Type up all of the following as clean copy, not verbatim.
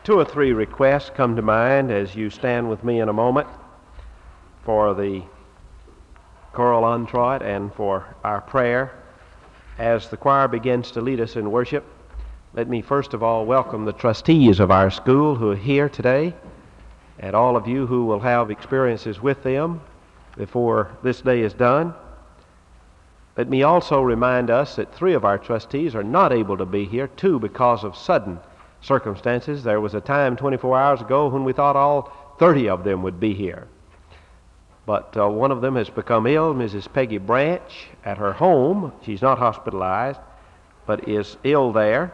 Two or three requests come to mind as you stand with me in a moment for the choral introit and for our prayer. As the choir begins to lead us in worship, let me first of all welcome the trustees of our school who are here today, and all of you who will have experiences with them before this day is done. Let me also remind us that three of our trustees are not able to be here, two because of sudden circumstances. There was a time 24 hours ago when we thought all 30 of them would be here. But one of them has become ill, Mrs. Peggy Branch, at her home. She's not hospitalized, but is ill there.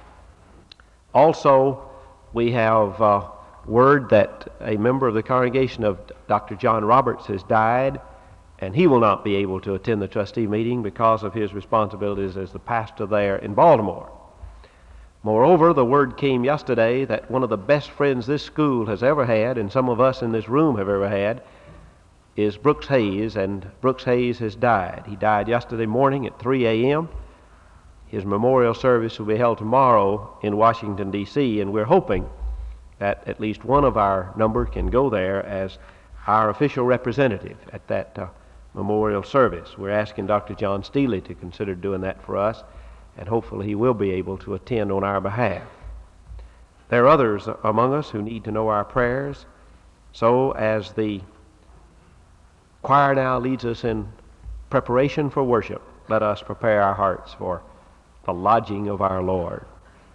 Also, we have word that a member of the congregation of Dr. John Roberts has died, and he will not be able to attend the trustee meeting because of his responsibilities as the pastor there in Baltimore. Moreover, the word came yesterday that one of the best friends this school has ever had, and some of us in this room have ever had, is Brooks Hayes, and Brooks Hayes has died. He died yesterday morning at 3 a.m. His memorial service will be held tomorrow in Washington, D.C., and we're hoping that at least one of our number can go there as our official representative at that memorial service. We're asking Dr. John Steely to consider doing that for us, and hopefully he will be able to attend on our behalf. There are others among us who need to know our prayers, so as the choir now leads us in preparation for worship, let us prepare our hearts for the lodging of our Lord.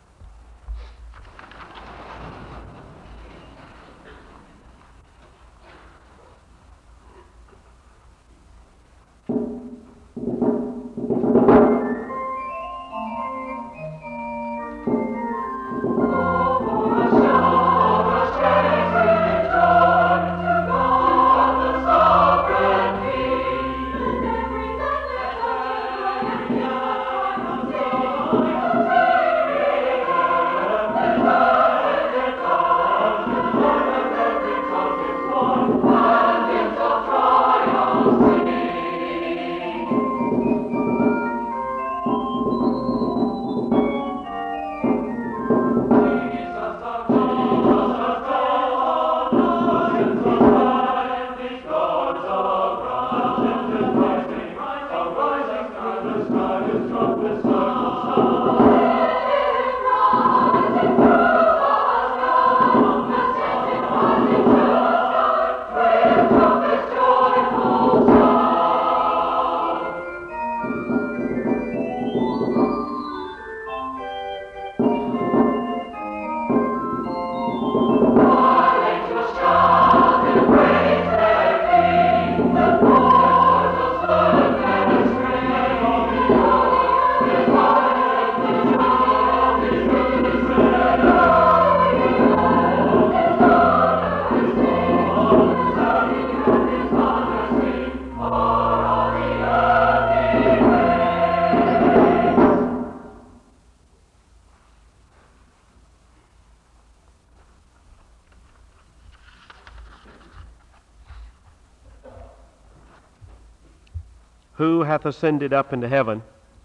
Who hath ascended up into heaven,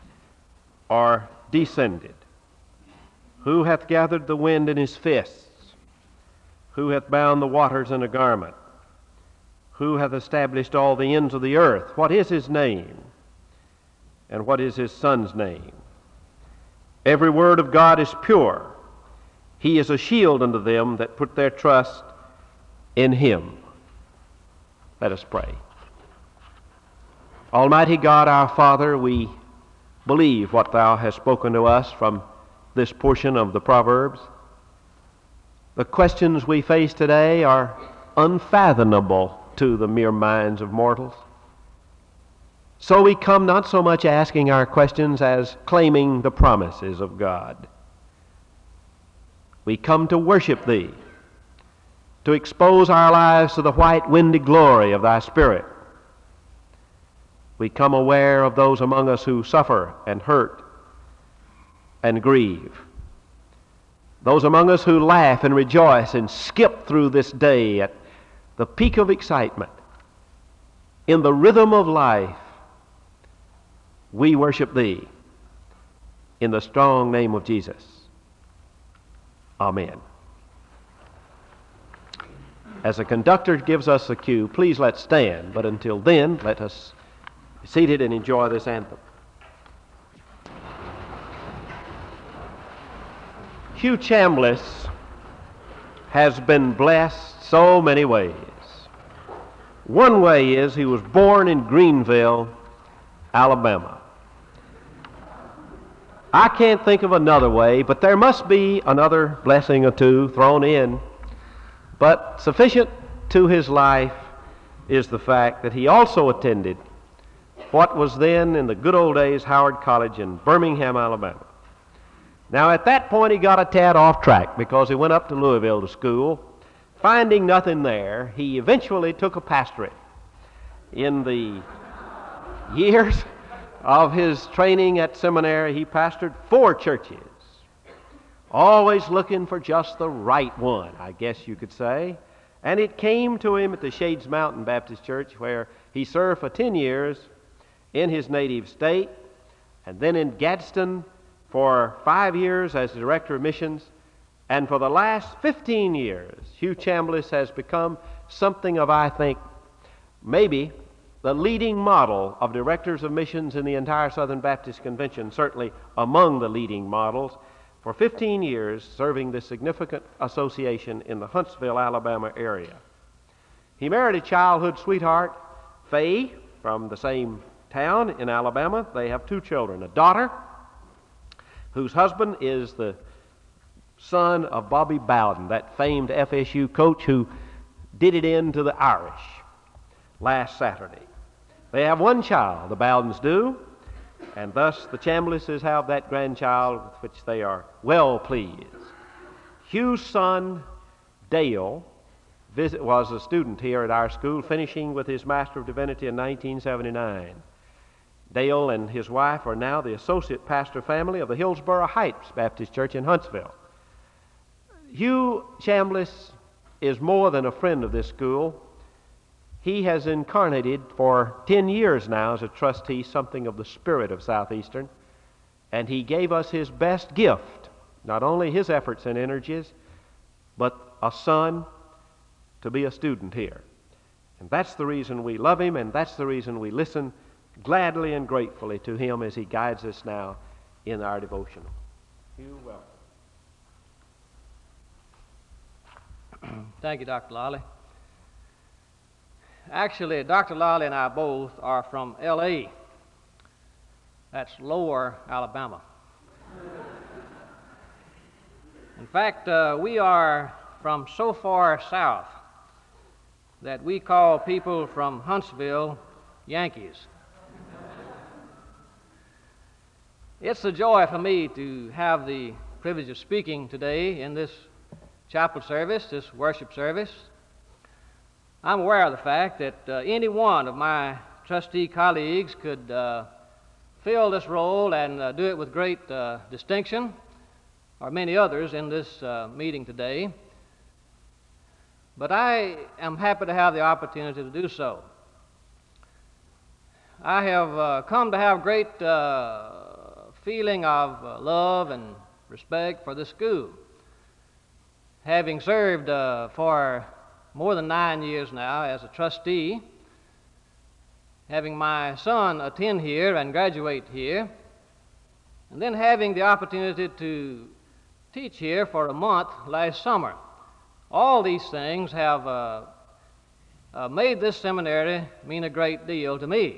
or descended? Who hath gathered the wind in his fists? Who hath bound the waters in a garment? Who hath established all the ends of the earth? What is his name? And what is his Son's name? Every word of God is pure. He is a shield unto them that put their trust in him. Let us pray. Almighty God, our Father, we believe what Thou hast spoken to us from this portion of the Proverbs. The questions we face today are unfathomable to the mere minds of mortals. So we come not so much asking our questions as claiming the promises of God. We come to worship Thee, to expose our lives to the white windy glory of Thy Spirit. We come aware of those among us who suffer and hurt and grieve. Those among us who laugh and rejoice and skip through this day at the peak of excitement. In the rhythm of life, we worship Thee in the strong name of Jesus. Amen. As the conductor gives us the cue, please let's stand. But until then, let us be seated and enjoy this anthem. Hugh Chambliss has been blessed so many ways. One way is he was born in Greenville, Alabama. I can't think of another way, but there must be another blessing or two thrown in. But sufficient to his life is the fact that he also attended what was then, in the good old days, Howard College in Birmingham, Alabama. Now, at that point, he got a tad off track because he went up to Louisville to school. Finding nothing there, he eventually took a pastorate. In the years of his training at seminary, he pastored 4 churches, always looking for just the right one, I guess you could say. And it came to him at the Shades Mountain Baptist Church, where he served for 10 years in his native state, and then in Gadsden for 5 years as director of missions. And for the last 15 years, Hugh Chambliss has become something of, I think, maybe the leading model of directors of missions in the entire Southern Baptist Convention, certainly among the leading models, for 15 years serving this significant association in the Huntsville, Alabama area. He married a childhood sweetheart, Faye, from the same town in Alabama. They have 2 children, a daughter whose husband is the son of Bobby Bowden, that famed FSU coach who did it into the Irish last Saturday. They have 1 child, the Bowdens do, and thus the Chamblisses have that grandchild with which they are well pleased. Hugh's son, Dale, was a student here at our school, finishing with his Master of Divinity in 1979. Dale and his wife are now the associate pastor family of the Hillsborough Heights Baptist Church in Huntsville. Hugh Chambliss is more than a friend of this school. He has incarnated for 10 years now as a trustee something of the spirit of Southeastern, and he gave us his best gift, not only his efforts and energies, but a son to be a student here. And that's the reason we love him, and that's the reason we listen gladly and gratefully to him as he guides us now in our devotional. Hugh, welcome. Thank you, Dr. Lolly. Actually, Dr. Lolly and I both are from L.A. That's Lower Alabama. In fact, we are from so far south that we call people from Huntsville Yankees. It's a joy for me to have the privilege of speaking today in this chapel service, this worship service. I'm aware of the fact that any one of my trustee colleagues could fill this role and do it with great distinction, or many others in this meeting today. But I am happy to have the opportunity to do so. I have come to have great feeling of love and respect for this school. Having served for more than 9 years now as a trustee, having my son attend here and graduate here, and then having the opportunity to teach here for a month last summer. All these things have made this seminary mean a great deal to me.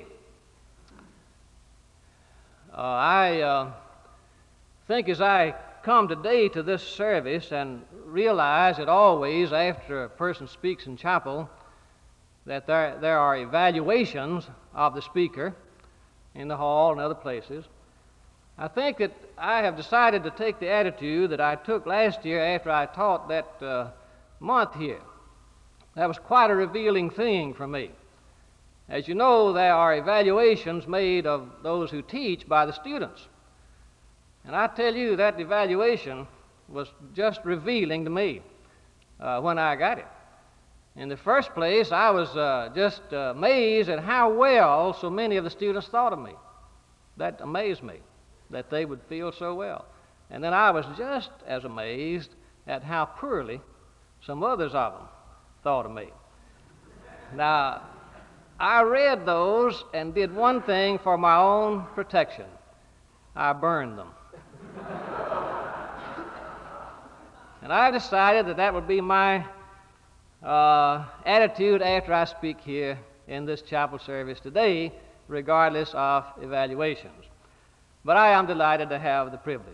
I think as I come today to this service and realize that always after a person speaks in chapel that there are evaluations of the speaker in the hall and other places, I think that I have decided to take the attitude that I took last year after I taught that month here. That was quite a revealing thing for me. As you know, there are evaluations made of those who teach by the students. And I tell you, that evaluation was just revealing to me when I got it. In the first place, I was just amazed at how well so many of the students thought of me. That amazed me, that they would feel so well. And then I was just as amazed at how poorly some others of them thought of me. Now, I read those and did one thing for my own protection. I burned them. And I decided that that would be my attitude after I speak here in this chapel service today, regardless of evaluations. But I am delighted to have the privilege.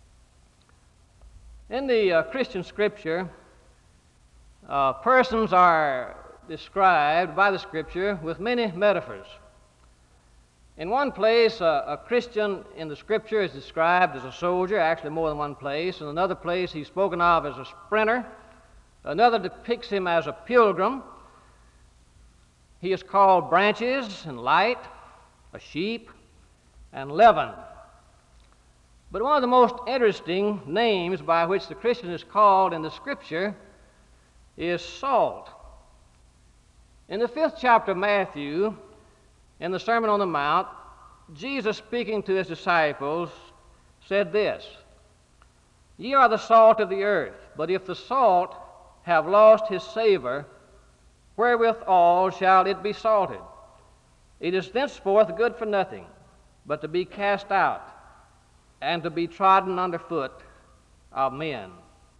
In the Christian Scripture, persons are described by the Scripture with many metaphors. In one place, a Christian in the Scripture is described as a soldier, actually more than one place. In another place, he's spoken of as a sprinter. Another depicts him as a pilgrim. He is called branches and light, a sheep, and leaven. But one of the most interesting names by which the Christian is called in the Scripture is salt. In the 5th chapter of Matthew, in the Sermon on the Mount, Jesus, speaking to his disciples, said this: "Ye are the salt of the earth, but if the salt have lost his savor, wherewithal shall it be salted? It is thenceforth good for nothing, but to be cast out, and to be trodden under foot of men."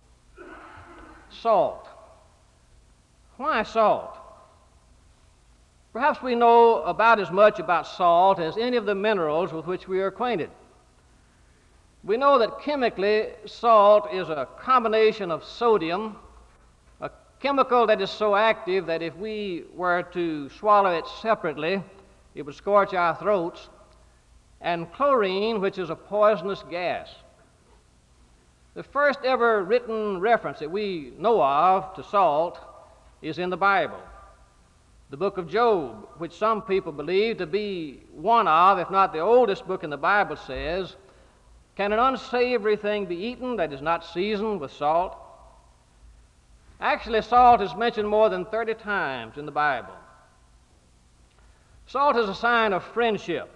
Salt. Why salt? Perhaps we know about as much about salt as any of the minerals with which we are acquainted. We know that chemically, salt is a combination of sodium, a chemical that is so active that if we were to swallow it separately, it would scorch our throats, and chlorine, which is a poisonous gas. The first ever written reference that we know of to salt is in the Bible. The book of Job, which some people believe to be one of, if not the oldest book in the Bible, says, "Can an unsavory thing be eaten that is not seasoned with salt?" Actually, salt is mentioned more than 30 times in the Bible. Salt is a sign of friendship.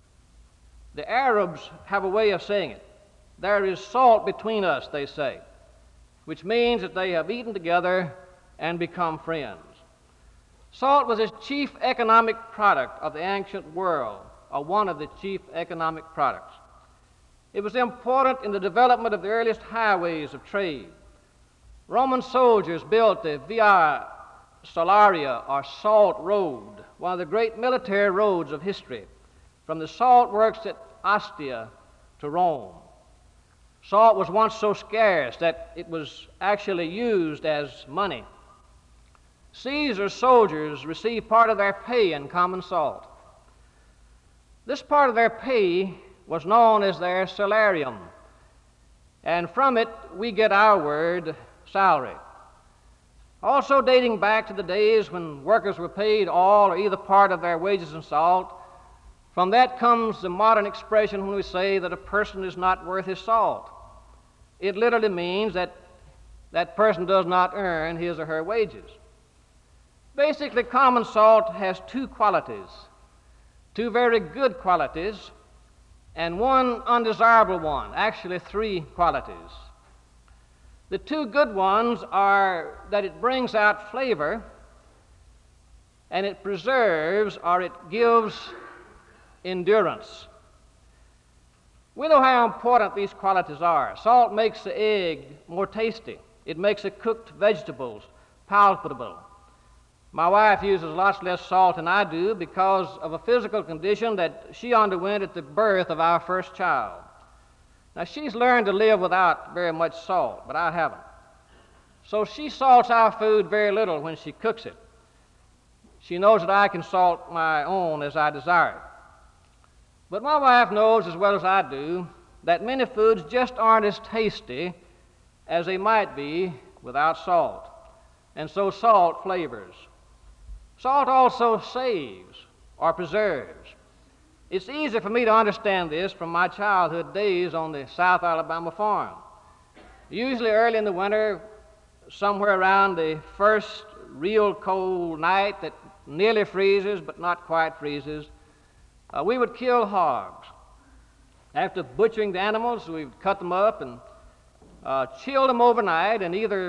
The Arabs have a way of saying it. "There is salt between us," they say, which means that they have eaten together and become friends. Salt was a chief economic product of the ancient world, or one of the chief economic products. It was important in the development of the earliest highways of trade. Roman soldiers built the Via Salaria, or Salt Road, one of the great military roads of history, from the salt works at Ostia to Rome. Salt was once so scarce that it was actually used as money. Caesar's soldiers received part of their pay in common salt. This part of their pay was known as their salarium, and from it we get our word salary. Also dating back to the days when workers were paid all or either part of their wages in salt, from that comes the modern expression when we say that a person is not worth his salt. It literally means that that person does not earn his or her wages. Basically, common salt has two qualities, two very good qualities, and one undesirable one, actually 3 qualities. The 2 good ones are that it brings out flavor, and it preserves, or it gives endurance. We know how important these qualities are. Salt makes the egg more tasty. It makes the cooked vegetables palatable. My wife uses lots less salt than I do because of a physical condition that she underwent at the birth of our first child. Now, she's learned to live without very much salt, but I haven't. So she salts our food very little when she cooks it. She knows that I can salt my own as I desire it. But my wife knows as well as I do that many foods just aren't as tasty as they might be without salt. And so salt flavors. Salt also saves or preserves. It's easy for me to understand this from my childhood days on the South Alabama farm. Usually early in the winter, somewhere around the first real cold night that nearly freezes but not quite freezes, we would kill hogs. After butchering the animals, we'd cut them up and chill them overnight and either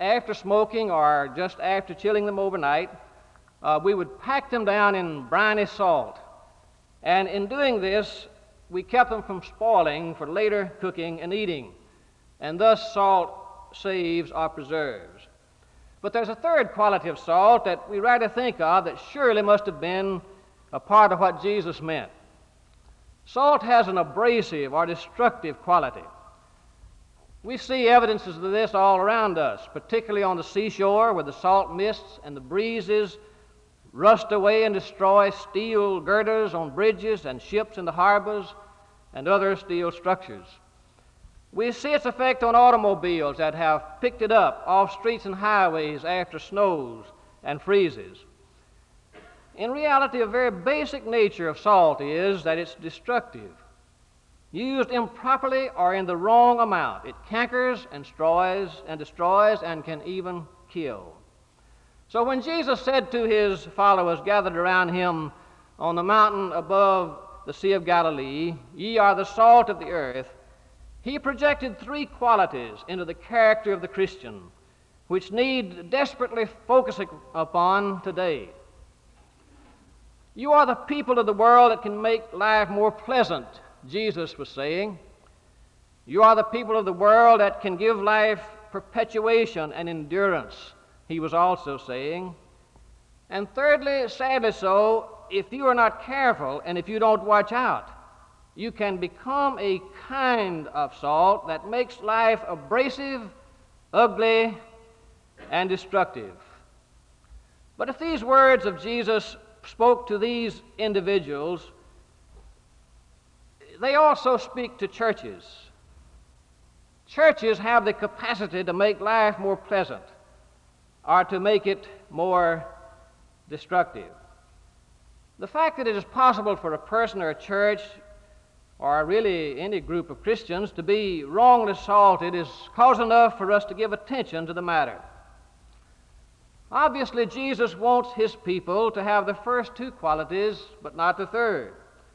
after smoking or just after chilling them overnight, we would pack them down in briny salt. And in doing this, we kept them from spoiling for later cooking and eating. And thus salt saves or preserves. But there's a third quality of salt that we rather think of that surely must have been a part of what Jesus meant. Salt has an abrasive or destructive quality. We see evidences of this all around us, particularly on the seashore where the salt mists and the breezes rust away and destroy steel girders on bridges and ships in the harbors and other steel structures. We see its effect on automobiles that have picked it up off streets and highways after snows and freezes. In reality, a very basic nature of salt is that it's destructive. Used improperly or in the wrong amount, it cankers and destroys and can even kill. So when Jesus said to his followers gathered around him on the mountain above the Sea of Galilee, "Ye are the salt of the earth," he projected three qualities into the character of the Christian, which need desperately focusing upon today. You are the people of the world that can make life more pleasant, Jesus was saying. You are the people of the world that can give life perpetuation and endurance, he was also saying. And thirdly, sadly so, if you are not careful and if you don't watch out, you can become a kind of salt that makes life abrasive, ugly, and destructive. But if these words of Jesus spoke to these individuals, they also speak to churches. Churches have the capacity to make life more pleasant or to make it more destructive. The fact that it is possible for a person or a church or really any group of Christians to be wrongly salted is cause enough for us to give attention to the matter. Obviously, Jesus wants his people to have the first two qualities, but not the third.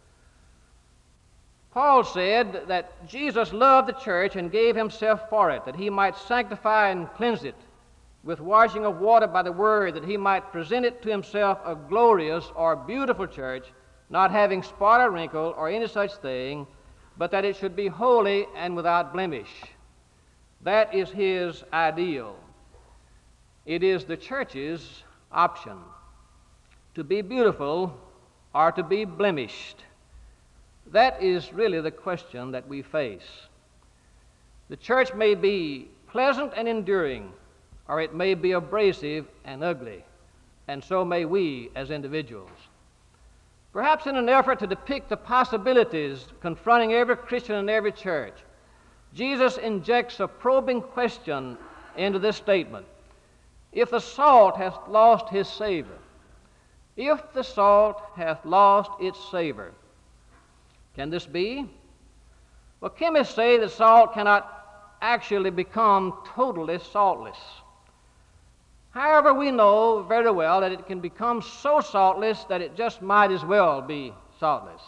Paul said that Jesus loved the church and gave himself for it, that he might sanctify and cleanse it with washing of water by the word, that he might present it to himself a glorious or beautiful church, not having spot or wrinkle or any such thing, but that it should be holy and without blemish. That is his ideal. It is the church's option to be beautiful or to be blemished. That is really the question that we face. The church may be pleasant and enduring, or it may be abrasive and ugly, and so may we as individuals. Perhaps in an effort to depict the possibilities confronting every Christian in every church, Jesus injects a probing question into this statement. If the salt hath lost his savor, if the salt hath lost its savor, can this be? Well, chemists say that salt cannot actually become totally saltless. However, we know very well that it can become so saltless that it just might as well be saltless.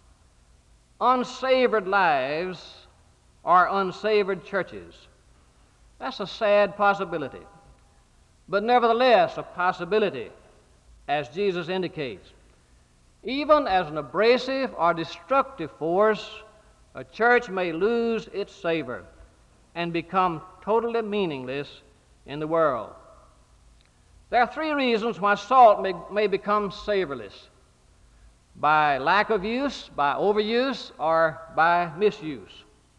Unsavored lives are unsavored churches. That's a sad possibility, but nevertheless a possibility, as Jesus indicates. Even as an abrasive or destructive force, a church may lose its savor and become totally meaningless in the world. There are three reasons why salt may become savorless: by lack of use, by overuse, or by misuse.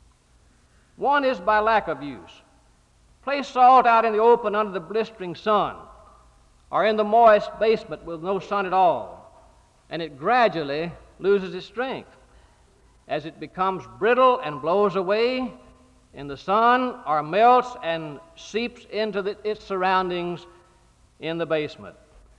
One is by lack of use. Place salt out in the open under the blistering sun, or in the moist basement with no sun at all, and it gradually loses its strength as it becomes brittle and blows away in the sun, or melts and seeps into its surroundings in the basement.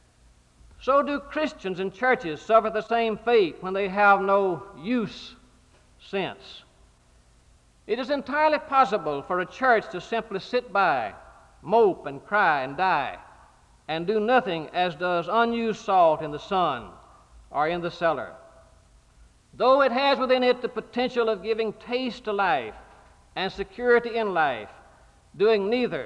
So do Christians and churches suffer the same fate when they have no use sense. It is entirely possible for a church to simply sit by, mope and cry and die, and do nothing as does unused salt in the sun or in the cellar. Though it has within it the potential of giving taste to life and security in life, doing neither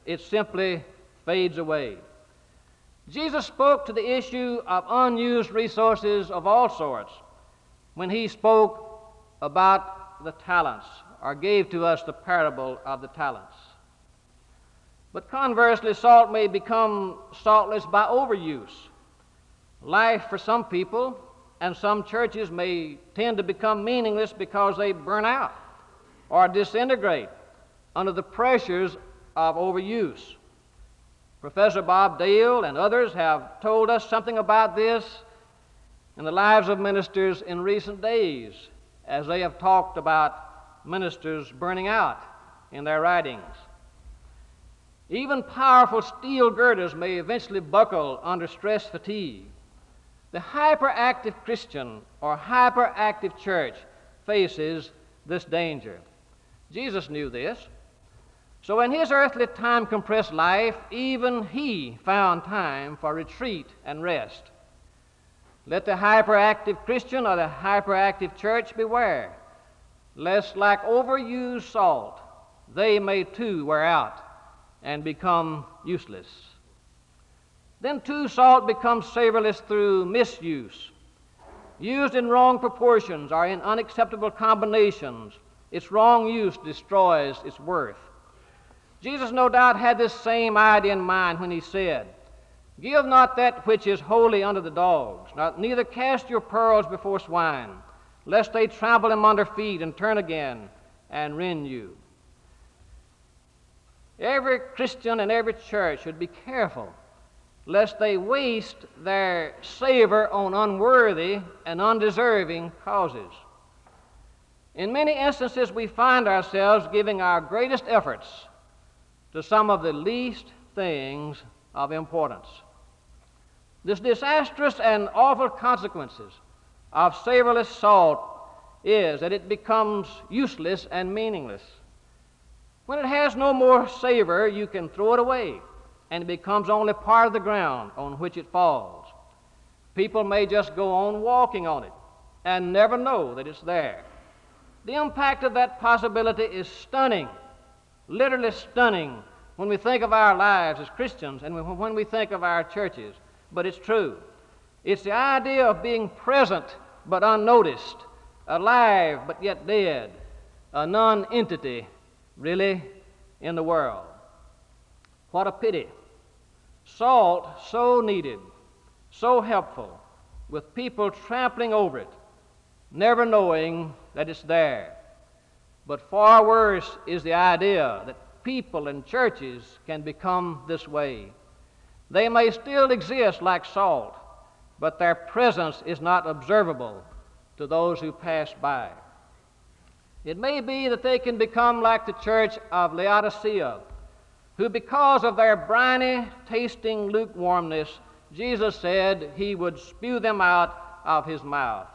it simply fades away. Jesus spoke to the issue of unused resources of all sorts when he spoke about the talents, or gave to us the parable of the talents. But conversely, salt may become saltless by overuse. Life for some people and some churches may tend to become meaningless because they burn out or disintegrate under the pressures of overuse. Professor Bob Dale and others have told us something about this in the lives of ministers in recent days, as they have talked about ministers burning out in their writings. Even powerful steel girders may eventually buckle under stress fatigue. The hyperactive Christian or hyperactive church faces this danger. Jesus knew this. So in his earthly time-compressed life, even he found time for retreat and rest. Let the hyperactive Christian or the hyperactive church beware, lest like overused salt, they may too wear out and become useless. Then too, salt becomes savorless through misuse. Used in wrong proportions or in unacceptable combinations, its wrong use destroys its worth. Jesus no doubt had this same idea in mind when he said, "Give not that which is holy unto the dogs, neither cast your pearls before swine, lest they trample them under feet and turn again and rend you." Every Christian and every church should be careful lest they waste their savor on unworthy and undeserving causes. In many instances, we find ourselves giving our greatest efforts to some of the least things of importance. The disastrous and awful consequences of savorless salt is that it becomes useless and meaningless. When it has no more savor, you can throw it away, and it becomes only part of the ground on which it falls. People may just go on walking on it and never know that it's there. The impact of that possibility is stunning, literally stunning, when we think of our lives as Christians and when we think of our churches. But it's true. It's the idea of being present but unnoticed, alive but yet dead, a non-entity really in the world. What a pity. Salt so needed, so helpful, with people trampling over it, never knowing that it's there. But far worse is the idea that people and churches can become this way. They may still exist like salt, but their presence is not observable to those who pass by. It may be that they can become like the church of Laodicea, who because of their briny, tasting lukewarmness, Jesus said he would spew them out of his mouth.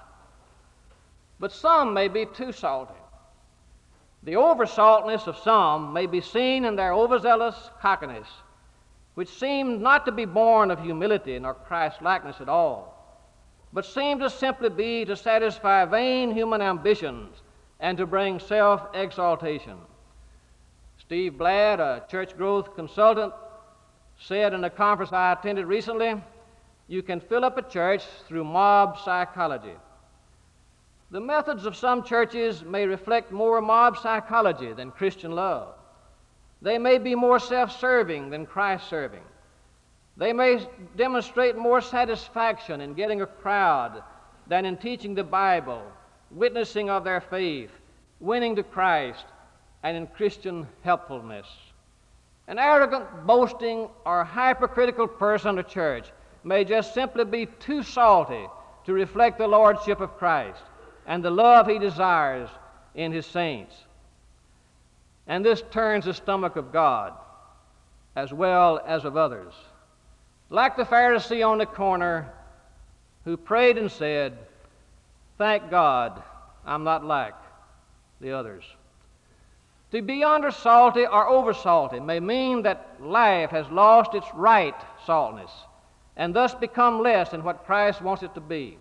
But some may be too salty. The oversaltness of some may be seen in their overzealous cockiness, which seem not to be born of humility nor Christ-likeness at all, but seem to simply be to satisfy vain human ambitions and to bring self-exaltation. Steve Blatt, a church growth consultant, said in a conference I attended recently, "You can fill up a church through mob psychology." The methods of some churches may reflect more mob psychology than Christian love. They may be more self-serving than Christ-serving. They may demonstrate more satisfaction in getting a crowd than in teaching the Bible, witnessing of their faith, winning to Christ, and in Christian helpfulness. An arrogant, boasting, or hypercritical person or church may just simply be too salty to reflect the lordship of Christ and the love he desires in his saints. And this turns the stomach of God as well as of others. Like the Pharisee on the corner who prayed and said, "Thank God I'm not like the others." To be under salty or over salty may mean that life has lost its right saltness and thus become less than what Christ wants it to be.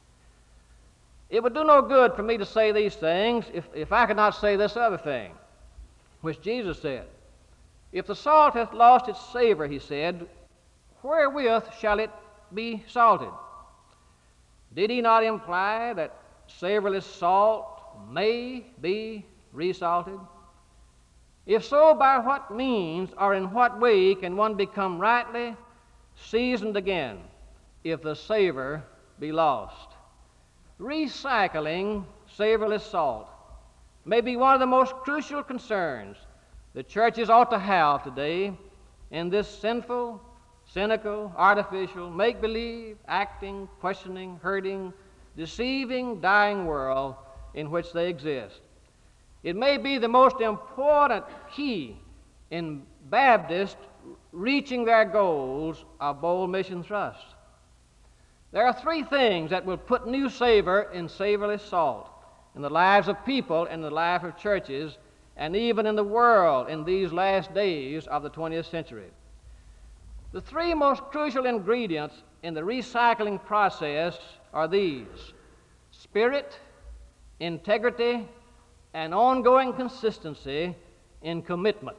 It would do no good for me to say these things if I could not say this other thing, which Jesus said. If the salt hath lost its savor, he said, wherewith shall it be salted? Did he not imply that savorless salt may be resalted? If so, by what means or in what way can one become rightly seasoned again if the savor be lost? Recycling savorless salt may be one of the most crucial concerns the churches ought to have today in this sinful, cynical, artificial, make-believe, acting, questioning, hurting, deceiving, dying world in which they exist. It may be the most important key in Baptists reaching their goals of bold mission thrust. There are three things that will put new savor in savorless salt in the lives of people, in the life of churches, and even in the world in these last days of the 20th century. The three most crucial ingredients in the recycling process are these: spirit, integrity, and ongoing consistency in commitment.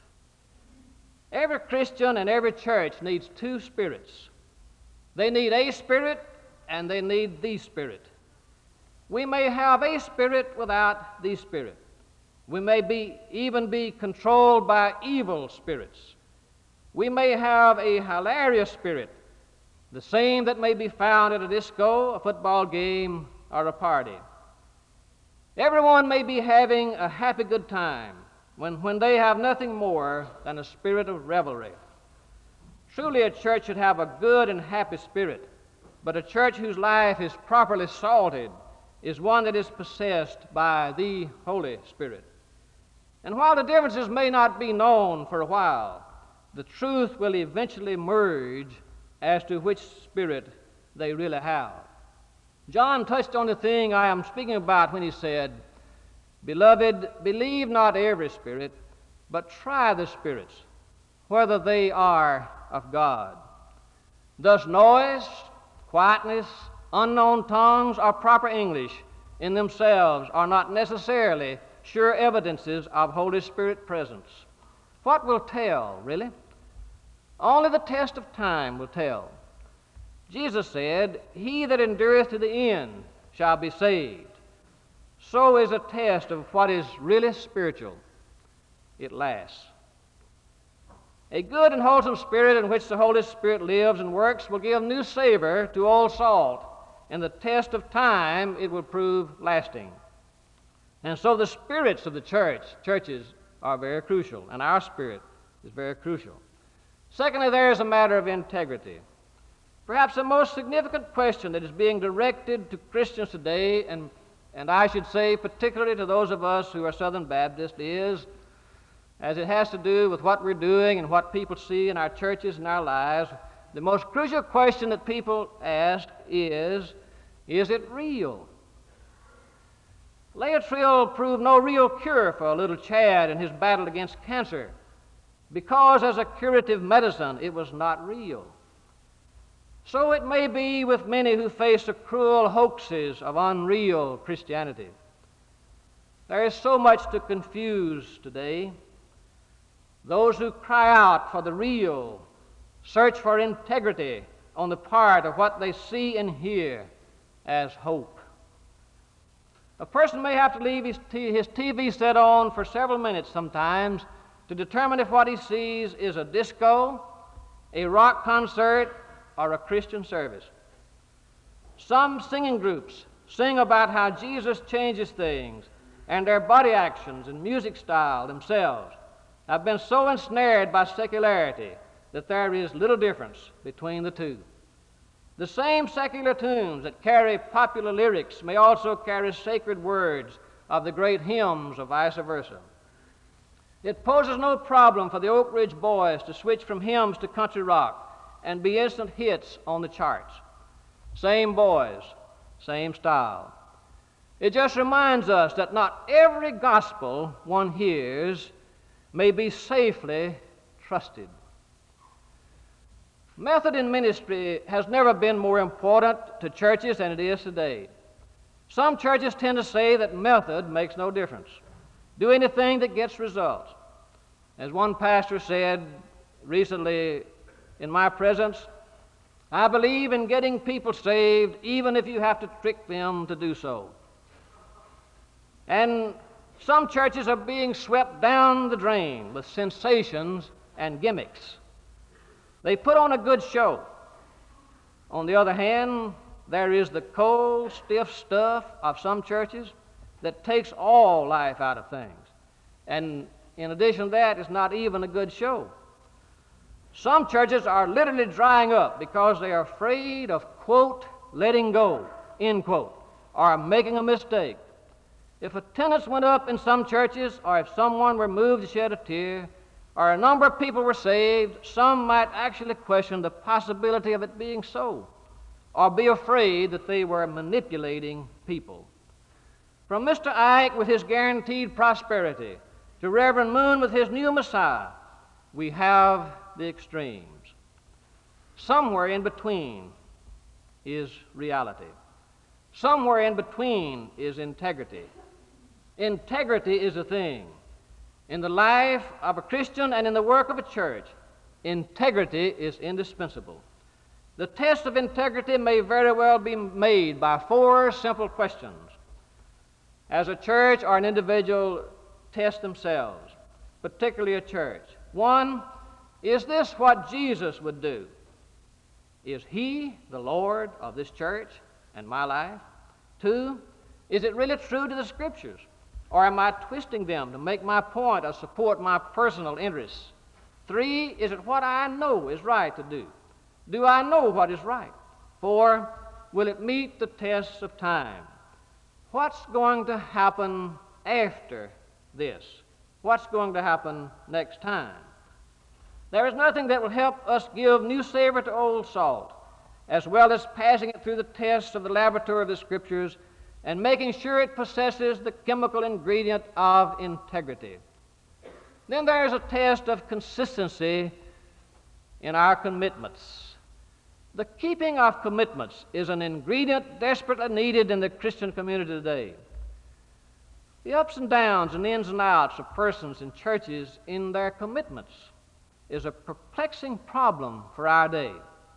Every Christian and every church needs two spirits. They need a spirit and they need the Spirit. We may have a spirit without the Spirit. We may even be controlled by evil spirits. We may have a hilarious spirit, the same that may be found at a disco, a football game, or a party. Everyone may be having a happy good time when they have nothing more than a spirit of revelry. Truly, a church should have a good and happy spirit, but a church whose life is properly salted is one that is possessed by the Holy Spirit. And while the differences may not be known for a while, the truth will eventually merge as to which spirit they really have. John touched on the thing I am speaking about when he said, "Beloved, believe not every spirit, but try the spirits, whether they are of God." Thus noise, quietness, unknown tongues, or proper English in themselves are not necessarily sure evidences of Holy Spirit presence. What will tell, really? Only the test of time will tell. Jesus said, "He that endureth to the end shall be saved." So is a test of what is really spiritual. It lasts. A good and wholesome spirit in which the Holy Spirit lives and works will give new savor to old salt. In the test of time, it will prove lasting. And so the spirits of the churches are very crucial, and our spirit is very crucial. Secondly, there is a matter of integrity. Perhaps the most significant question that is being directed to Christians today, and I should say particularly to those of us who are Southern Baptists, is, as it has to do with what we're doing and what people see in our churches and our lives, the most crucial question that people ask is it real? Laetrile proved no real cure for little Chad in his battle against cancer because as a curative medicine it was not real. So it may be with many who face the cruel hoaxes of unreal Christianity. There is so much to confuse today. Those who cry out for the real search for integrity on the part of what they see and hear as hope. A person may have to leave his TV set on for several minutes sometimes to determine if what he sees is a disco, a rock concert, or a Christian service. Some singing groups sing about how Jesus changes things, and their body actions and music style themselves have been so ensnared by secularity that there is little difference between the two. The same secular tunes that carry popular lyrics may also carry sacred words of the great hymns or vice versa. It poses no problem for the Oak Ridge Boys to switch from hymns to country rock and be instant hits on the charts. Same boys, same style. It just reminds us that not every gospel one hears may be safely trusted. Method in ministry has never been more important to churches than it is today. Some churches tend to say that method makes no difference. Do anything that gets results. As one pastor said recently in my presence, I believe in getting people saved even if you have to trick them to do so. And some churches are being swept down the drain with sensations and gimmicks. They put on a good show. On the other hand, there is the cold, stiff stuff of some churches that takes all life out of things. And in addition to that, it's not even a good show. Some churches are literally drying up because they are afraid of, quote, letting go, end quote, or making a mistake. If attendance went up in some churches, or if someone were moved to shed a tear, or a number of people were saved, some might actually question the possibility of it being so, or be afraid that they were manipulating people. From Mr. Ike with his guaranteed prosperity to Reverend Moon with his new Messiah, we have the extremes. Somewhere in between is reality. Somewhere in between is integrity. Integrity is a thing. In the life of a Christian and in the work of a church, integrity is indispensable. The test of integrity may very well be made by 4 simple questions. As a church or an individual test themselves, particularly a church. 1, is this what Jesus would do? Is He the Lord of this church and my life? 2, is it really true to the Scriptures? Or am I twisting them to make my point or support my personal interests? 3, is it what I know is right to do? Do I know what is right? 4, will it meet the tests of time? What's going to happen after this? What's going to happen next time? There is nothing that will help us give new savor to old salt, as well as passing it through the tests of the laboratory of the Scriptures and making sure it possesses the chemical ingredient of integrity. Then there is a test of consistency in our commitments. The keeping of commitments is an ingredient desperately needed in the Christian community today. The ups and downs and ins and outs of persons and churches in their commitments is a perplexing problem for our day.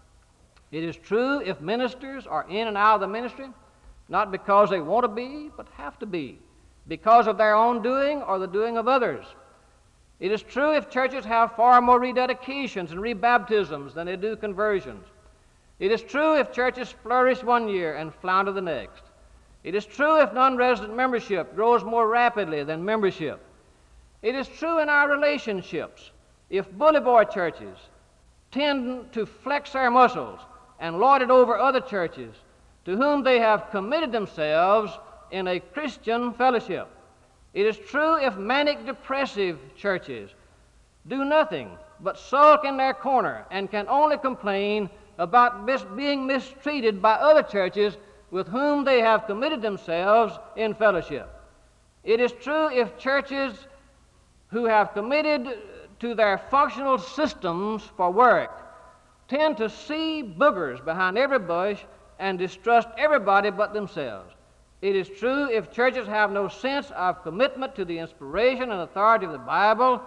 It is true if ministers are in and out of the ministry, not because they want to be, but have to be, because of their own doing or the doing of others. It is true if churches have far more rededications and rebaptisms than they do conversions. It is true if churches flourish one year and flounder the next. It is true if non-resident membership grows more rapidly than membership. It is true in our relationships if bully boy churches tend to flex their muscles and lord it over other churches to whom they have committed themselves in a Christian fellowship. It is true if manic depressive churches do nothing but sulk in their corner and can only complain about being mistreated by other churches with whom they have committed themselves in fellowship. It is true if churches who have committed to their functional systems for work tend to see boogers behind every bush and distrust everybody but themselves. It is true if churches have no sense of commitment to the inspiration and authority of the Bible,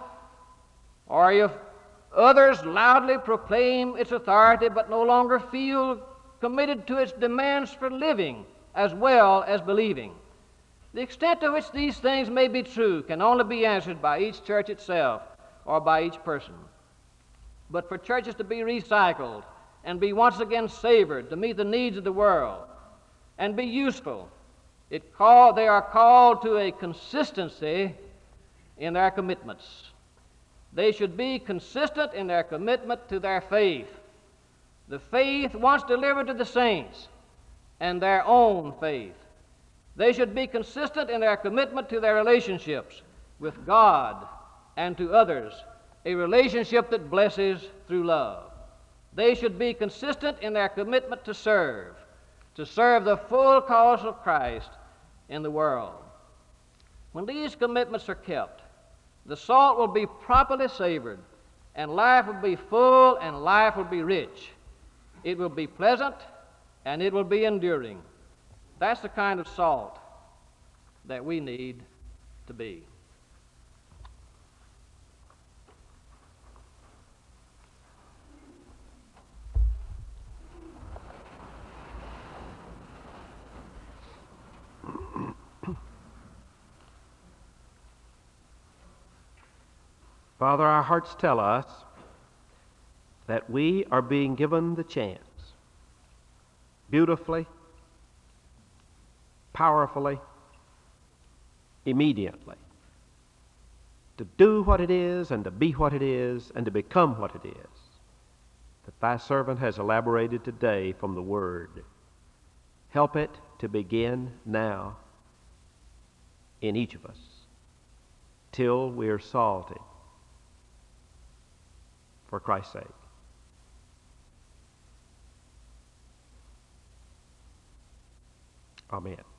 or if others loudly proclaim its authority but no longer feel committed to its demands for living as well as believing. The extent to which these things may be true can only be answered by each church itself or by each person. But for churches to be recycled and be once again savored to meet the needs of the world and be useful, they are called to a consistency in their commitments. They should be consistent in their commitment to their faith, the faith once delivered to the saints, and their own faith. They should be consistent in their commitment to their relationships with God and to others, a relationship that blesses through love. They should be consistent in their commitment to serve the full cause of Christ in the world. When these commitments are kept, the salt will be properly savored, and life will be full and life will be rich. It will be pleasant and it will be enduring. That's the kind of salt that we need to be. Father, our hearts tell us that we are being given the chance, beautifully, powerfully, immediately, to do what it is and to be what it is and to become what it is that thy servant has elaborated today from the Word. Help it to begin now in each of us till we are salted for Christ's sake. Amen.